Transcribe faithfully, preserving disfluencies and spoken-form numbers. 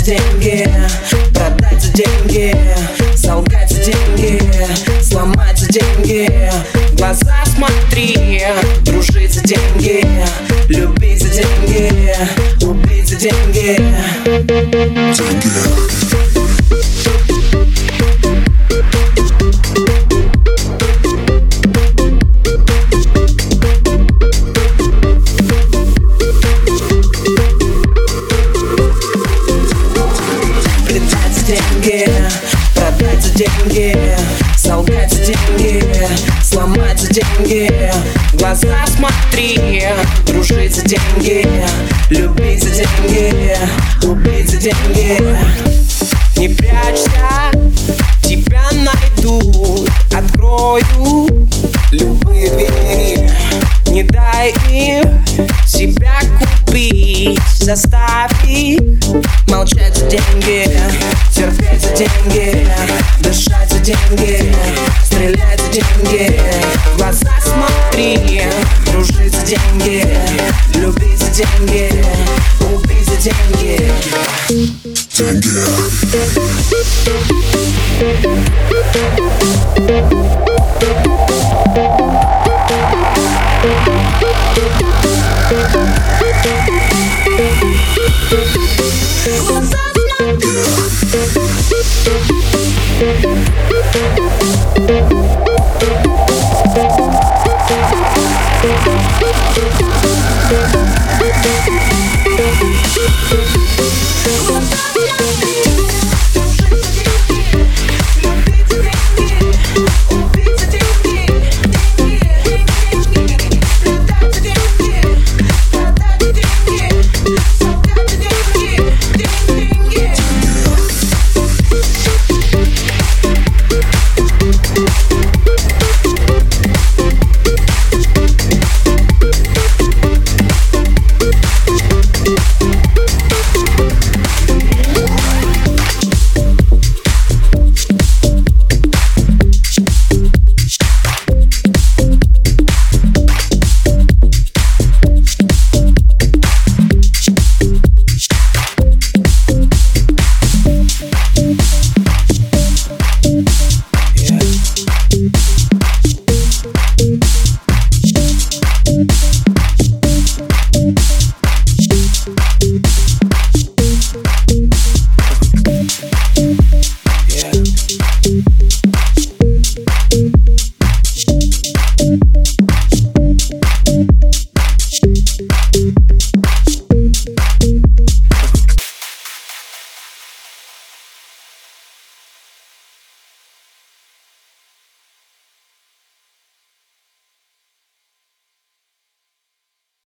деньги, продать за деньги, солгать за деньги, сломать за деньги. В глаза смотри, дружить за деньги, любить за деньги, убить за деньги. Деньги, продать за деньги, солгать за деньги, сломать за деньги. В глаза смотри, дружить за деньги, любить за деньги, убить за деньги. Не прячься, тебя найдут, открою любые двери. Не дай им себя купить, заставь их молчать за деньги, терпеть за деньги, дышать за деньги, стрелять за деньги. В глаза смотри, дружить за деньги, любить за деньги, убить за деньги. Деньги.